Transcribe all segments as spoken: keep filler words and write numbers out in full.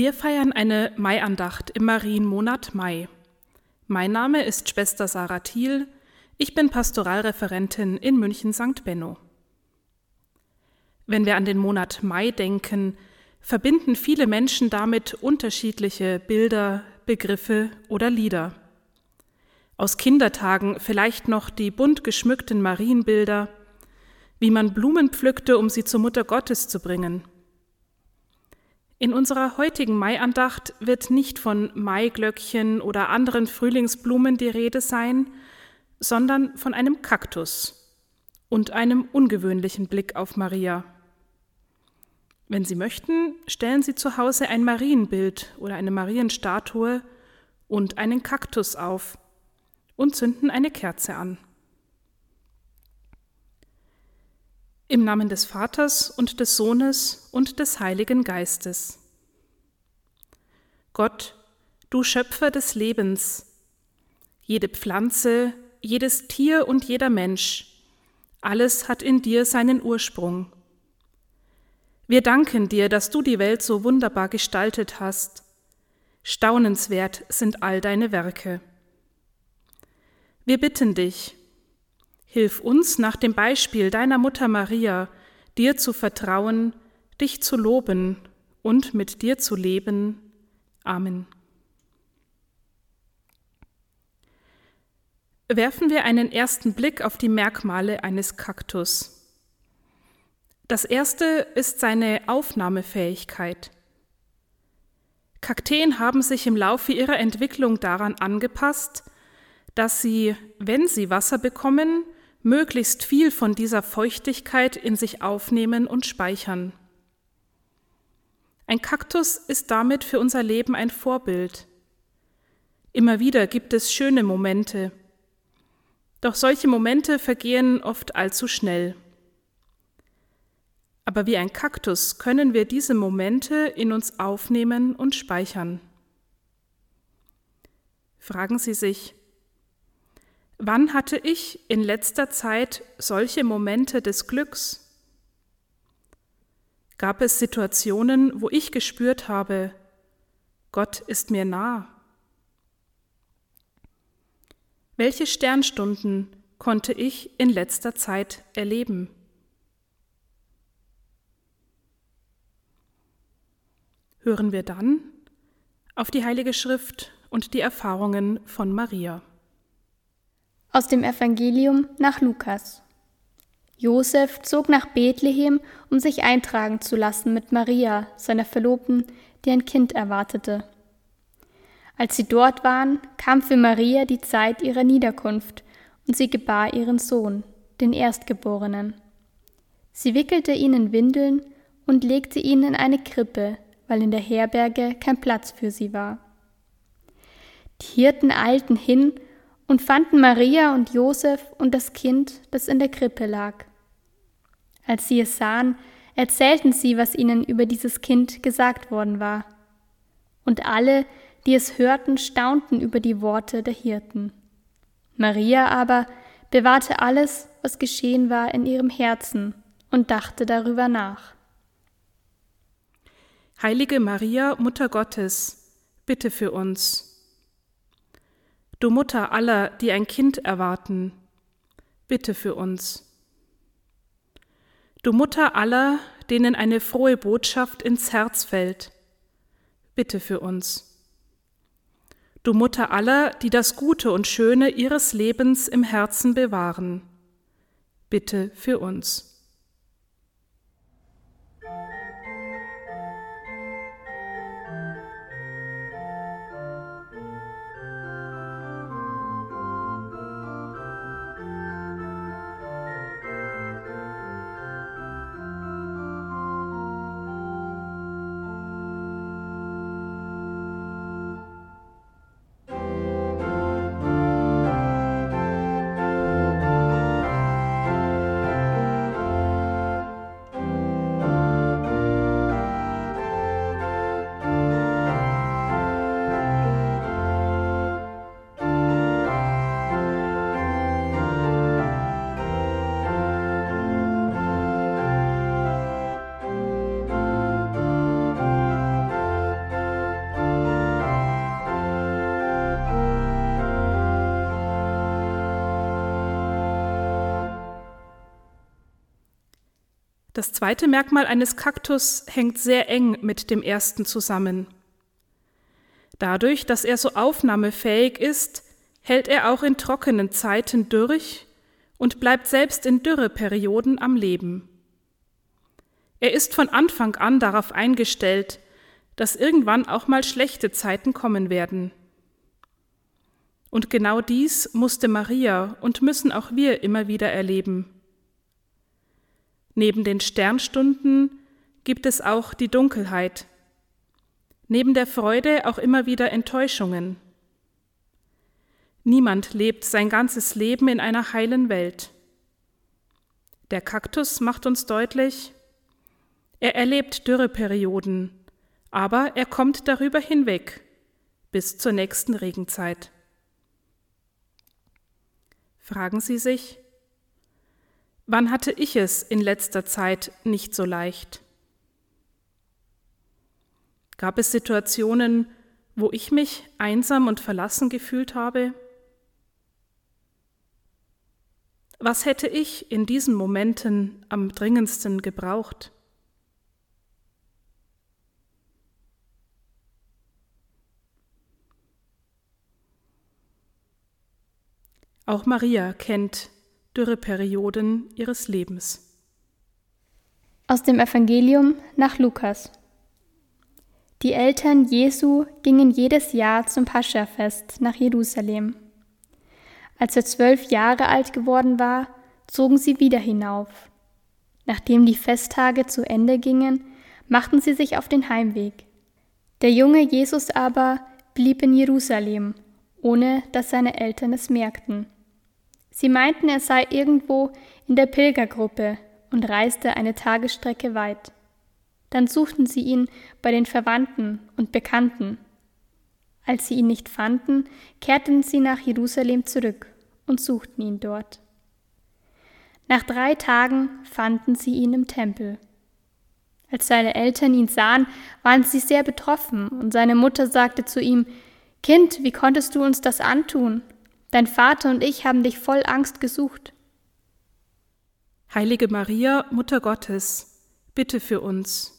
Wir feiern eine Maiandacht im Marienmonat Mai. Mein Name ist Schwester Sarah Thiel. Ich bin Pastoralreferentin in München Sankt Benno. Wenn wir an den Monat Mai denken, verbinden viele Menschen damit unterschiedliche Bilder, Begriffe oder Lieder. Aus Kindertagen vielleicht noch die bunt geschmückten Marienbilder, wie man Blumen pflückte, um sie zur Mutter Gottes zu bringen. In unserer heutigen Maiandacht wird nicht von Maiglöckchen oder anderen Frühlingsblumen die Rede sein, sondern von einem Kaktus und einem ungewöhnlichen Blick auf Maria. Wenn Sie möchten, stellen Sie zu Hause ein Marienbild oder eine Marienstatue und einen Kaktus auf und zünden eine Kerze an. Im Namen des Vaters und des Sohnes und des Heiligen Geistes. Gott, du Schöpfer des Lebens, jede Pflanze, jedes Tier und jeder Mensch, alles hat in dir seinen Ursprung. Wir danken dir, dass du die Welt so wunderbar gestaltet hast. Staunenswert sind all deine Werke. Wir bitten dich, hilf uns nach dem Beispiel deiner Mutter Maria, dir zu vertrauen, dich zu loben und mit dir zu leben. Amen. Werfen wir einen ersten Blick auf die Merkmale eines Kaktus. Das erste ist seine Aufnahmefähigkeit. Kakteen haben sich im Laufe ihrer Entwicklung daran angepasst, dass sie, wenn sie Wasser bekommen, möglichst viel von dieser Feuchtigkeit in sich aufnehmen und speichern. Ein Kaktus ist damit für unser Leben ein Vorbild. Immer wieder gibt es schöne Momente, doch solche Momente vergehen oft allzu schnell. Aber wie ein Kaktus können wir diese Momente in uns aufnehmen und speichern. Fragen Sie sich: Wann hatte ich in letzter Zeit solche Momente des Glücks? Gab es Situationen, wo ich gespürt habe, Gott ist mir nah? Welche Sternstunden konnte ich in letzter Zeit erleben? Hören wir dann auf die Heilige Schrift und die Erfahrungen von Maria. Aus dem Evangelium nach Lukas. Josef zog nach Bethlehem, um sich eintragen zu lassen mit Maria, seiner Verlobten, die ein Kind erwartete. Als sie dort waren, kam für Maria die Zeit ihrer Niederkunft und sie gebar ihren Sohn, den Erstgeborenen. Sie wickelte ihn in Windeln und legte ihn in eine Krippe, weil in der Herberge kein Platz für sie war. Die Hirten eilten hin und fanden Maria und Josef und das Kind, das in der Krippe lag. Als sie es sahen, erzählten sie, was ihnen über dieses Kind gesagt worden war. Und alle, die es hörten, staunten über die Worte der Hirten. Maria aber bewahrte alles, was geschehen war, in ihrem Herzen und dachte darüber nach. Heilige Maria, Mutter Gottes, bitte für uns. Du Mutter aller, die ein Kind erwarten, bitte für uns. Du Mutter aller, denen eine frohe Botschaft ins Herz fällt, bitte für uns. Du Mutter aller, die das Gute und Schöne ihres Lebens im Herzen bewahren, bitte für uns. Das zweite Merkmal eines Kaktus hängt sehr eng mit dem ersten zusammen. Dadurch, dass er so aufnahmefähig ist, hält er auch in trockenen Zeiten durch und bleibt selbst in Dürreperioden am Leben. Er ist von Anfang an darauf eingestellt, dass irgendwann auch mal schlechte Zeiten kommen werden. Und genau dies musste Maria und müssen auch wir immer wieder erleben. Neben den Sternstunden gibt es auch die Dunkelheit. Neben der Freude auch immer wieder Enttäuschungen. Niemand lebt sein ganzes Leben in einer heilen Welt. Der Kaktus macht uns deutlich, er erlebt Dürreperioden, aber er kommt darüber hinweg, bis zur nächsten Regenzeit. Fragen Sie sich, wann hatte ich es in letzter Zeit nicht so leicht? Gab es Situationen, wo ich mich einsam und verlassen gefühlt habe? Was hätte ich in diesen Momenten am dringendsten gebraucht? Auch Maria kennt Dürreperioden ihres Lebens. Aus dem Evangelium nach Lukas. Die Eltern Jesu gingen jedes Jahr zum Paschafest nach Jerusalem. Als er zwölf Jahre alt geworden war, zogen sie wieder hinauf. Nachdem die Festtage zu Ende gingen, machten sie sich auf den Heimweg. Der junge Jesus aber blieb in Jerusalem, ohne dass seine Eltern es merkten. Sie meinten, er sei irgendwo in der Pilgergruppe und reiste eine Tagesstrecke weit. Dann suchten sie ihn bei den Verwandten und Bekannten. Als sie ihn nicht fanden, kehrten sie nach Jerusalem zurück und suchten ihn dort. Nach drei Tagen fanden sie ihn im Tempel. Als seine Eltern ihn sahen, waren sie sehr betroffen, und seine Mutter sagte zu ihm: »Kind, wie konntest du uns das antun? Dein Vater und ich haben dich voll Angst gesucht.« Heilige Maria, Mutter Gottes, bitte für uns.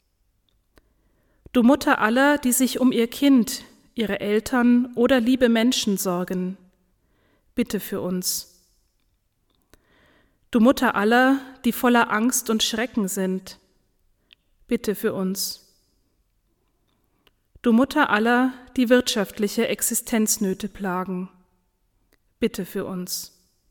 Du Mutter aller, die sich um ihr Kind, ihre Eltern oder liebe Menschen sorgen, bitte für uns. Du Mutter aller, die voller Angst und Schrecken sind, bitte für uns. Du Mutter aller, die wirtschaftliche Existenznöte plagen, bitte für uns.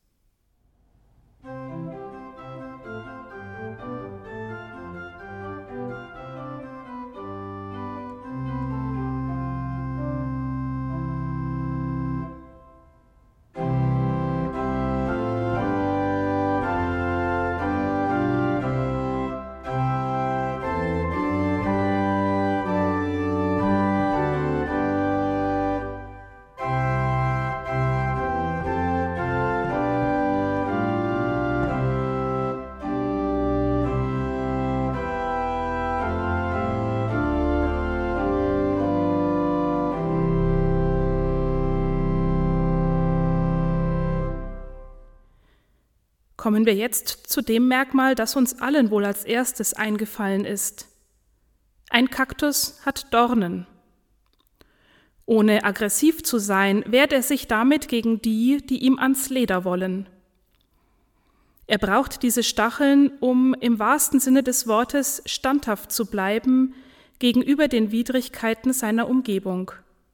Kommen wir jetzt zu dem Merkmal, das uns allen wohl als erstes eingefallen ist. Ein Kaktus hat Dornen. Ohne aggressiv zu sein, wehrt er sich damit gegen die, die ihm ans Leder wollen. Er braucht diese Stacheln, um im wahrsten Sinne des Wortes standhaft zu bleiben gegenüber den Widrigkeiten seiner Umgebung.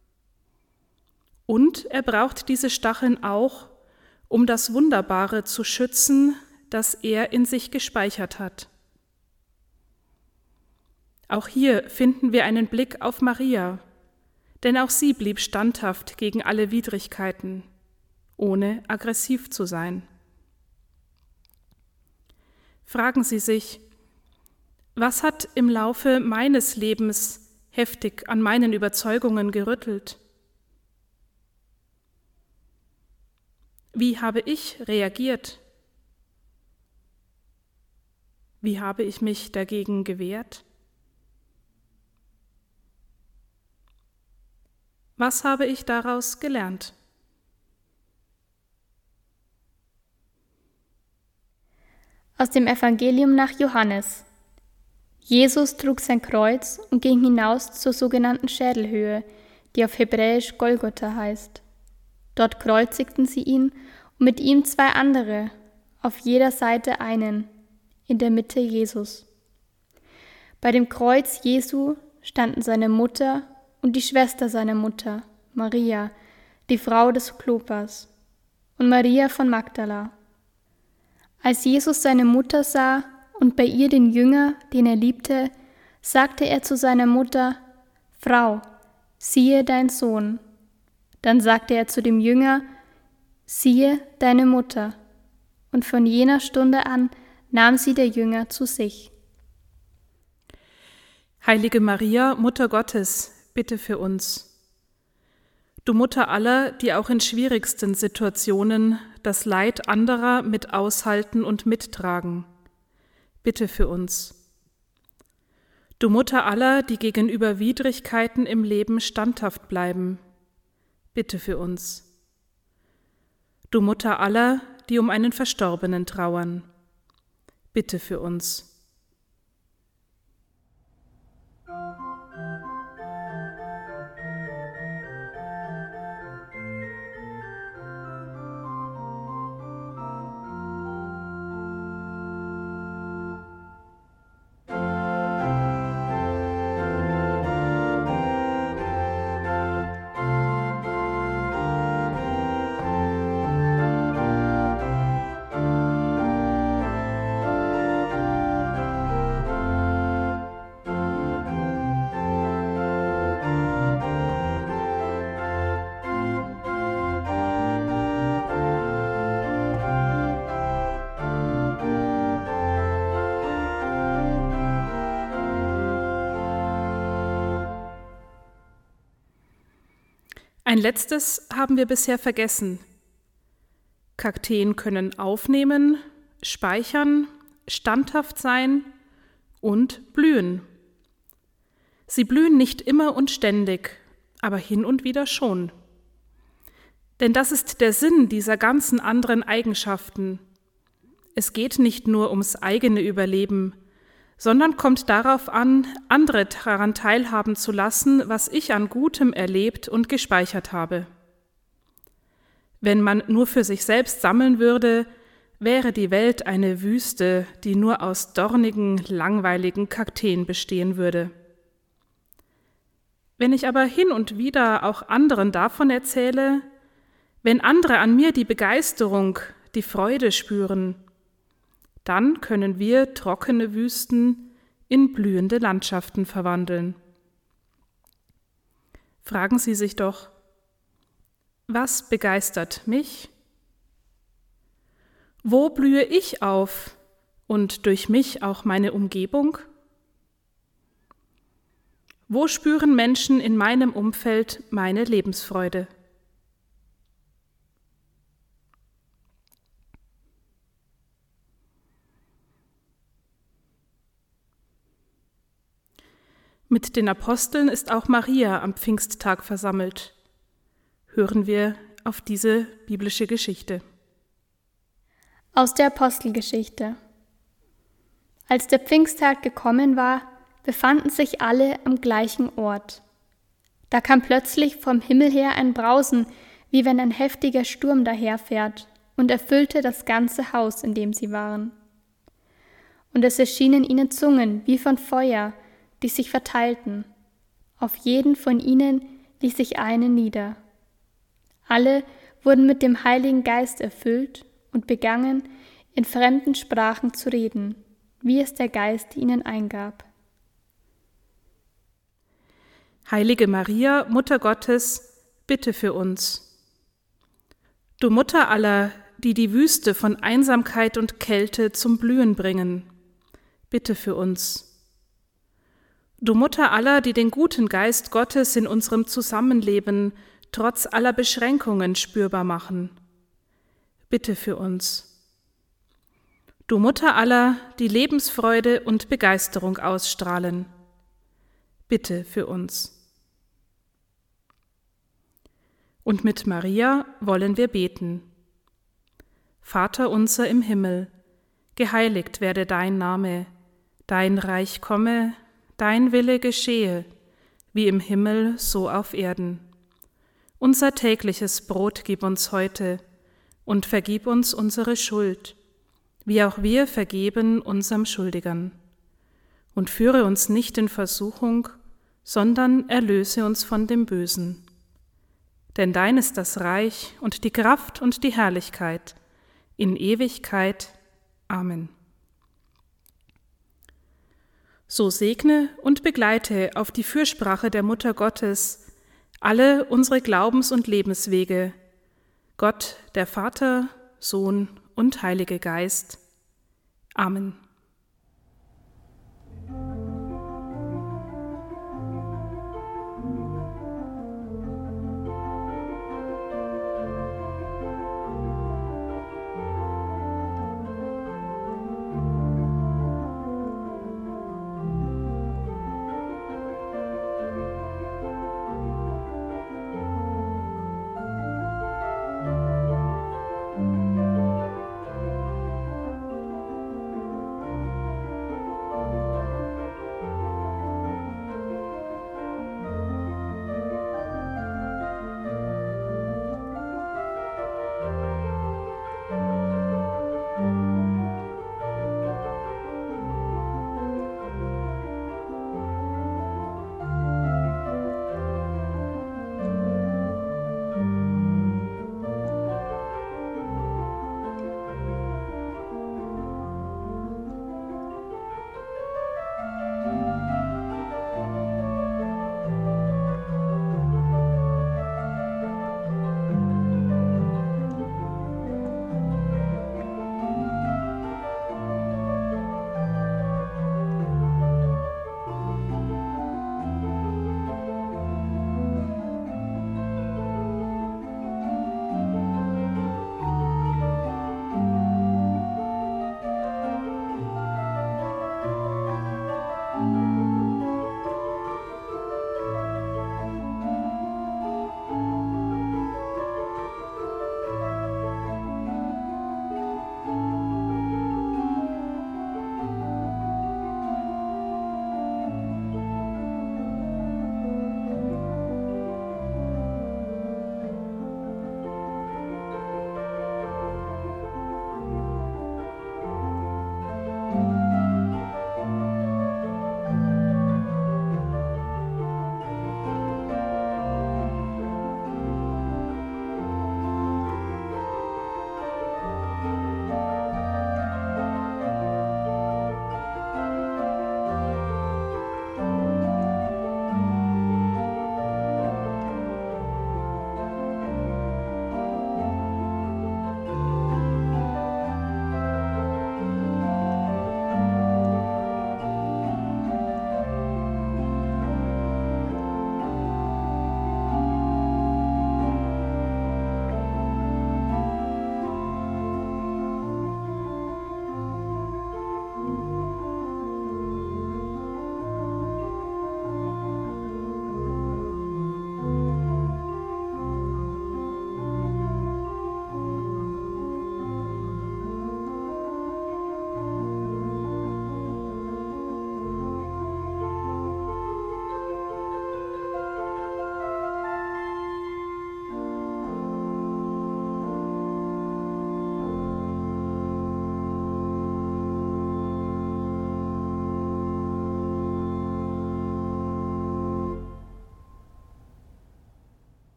Und er braucht diese Stacheln auch, um das Wunderbare zu schützen, das er in sich gespeichert hat. Auch hier finden wir einen Blick auf Maria, denn auch sie blieb standhaft gegen alle Widrigkeiten, ohne aggressiv zu sein. Fragen Sie sich, was hat im Laufe meines Lebens heftig an meinen Überzeugungen gerüttelt? Wie habe ich reagiert? Wie habe ich mich dagegen gewehrt? Was habe ich daraus gelernt? Aus dem Evangelium nach Johannes. Jesus trug sein Kreuz und ging hinaus zur sogenannten Schädelhöhe, die auf Hebräisch Golgotha heißt. Dort kreuzigten sie ihn und mit ihm zwei andere, auf jeder Seite einen, in der Mitte Jesus. Bei dem Kreuz Jesu standen seine Mutter und die Schwester seiner Mutter, Maria, die Frau des Klopas, und Maria von Magdala. Als Jesus seine Mutter sah und bei ihr den Jünger, den er liebte, sagte er zu seiner Mutter: Frau, siehe dein Sohn. Dann sagte er zu dem Jünger: Siehe deine Mutter. Und von jener Stunde an nahm sie der Jünger zu sich. Heilige Maria, Mutter Gottes, bitte für uns. Du Mutter aller, die auch in schwierigsten Situationen das Leid anderer mit aushalten und mittragen, bitte für uns. Du Mutter aller, die gegenüber Widrigkeiten im Leben standhaft bleiben, bitte für uns. Du Mutter aller, die um einen Verstorbenen trauern, bitte für uns. Ein letztes haben wir bisher vergessen. Kakteen können aufnehmen, speichern, standhaft sein und blühen. Sie blühen nicht immer und ständig, aber hin und wieder schon. Denn das ist der Sinn dieser ganzen anderen Eigenschaften. Es geht nicht nur ums eigene Überleben, sondern kommt darauf an, andere daran teilhaben zu lassen, was ich an Gutem erlebt und gespeichert habe. Wenn man nur für sich selbst sammeln würde, wäre die Welt eine Wüste, die nur aus dornigen, langweiligen Kakteen bestehen würde. Wenn ich aber hin und wieder auch anderen davon erzähle, wenn andere an mir die Begeisterung, die Freude spüren, dann können wir trockene Wüsten in blühende Landschaften verwandeln. Fragen Sie sich doch, was begeistert mich? Wo blühe ich auf und durch mich auch meine Umgebung? Wo spüren Menschen in meinem Umfeld meine Lebensfreude? Mit den Aposteln ist auch Maria am Pfingsttag versammelt. Hören wir auf diese biblische Geschichte. Aus der Apostelgeschichte. Als der Pfingsttag gekommen war, befanden sich alle am gleichen Ort. Da kam plötzlich vom Himmel her ein Brausen, wie wenn ein heftiger Sturm daherfährt, und erfüllte das ganze Haus, in dem sie waren. Und es erschienen ihnen Zungen wie von Feuer, die sich verteilten. Auf jeden von ihnen ließ sich eine nieder. Alle wurden mit dem Heiligen Geist erfüllt und begannen, in fremden Sprachen zu reden, wie es der Geist ihnen eingab. Heilige Maria, Mutter Gottes, bitte für uns. Du Mutter aller, die die Wüste von Einsamkeit und Kälte zum Blühen bringen, bitte für uns. Du Mutter aller, die den guten Geist Gottes in unserem Zusammenleben trotz aller Beschränkungen spürbar machen, bitte für uns. Du Mutter aller, die Lebensfreude und Begeisterung ausstrahlen, bitte für uns. Und mit Maria wollen wir beten. Vater unser im Himmel, geheiligt werde dein Name, dein Reich komme, dein Wille geschehe, wie im Himmel, so auf Erden. Unser tägliches Brot gib uns heute und vergib uns unsere Schuld, wie auch wir vergeben unserem Schuldigern. Und führe uns nicht in Versuchung, sondern erlöse uns von dem Bösen. Denn dein ist das Reich und die Kraft und die Herrlichkeit in Ewigkeit. Amen. So segne und begleite auf die Fürsprache der Mutter Gottes alle unsere Glaubens- und Lebenswege, Gott, der Vater, Sohn und Heilige Geist. Amen.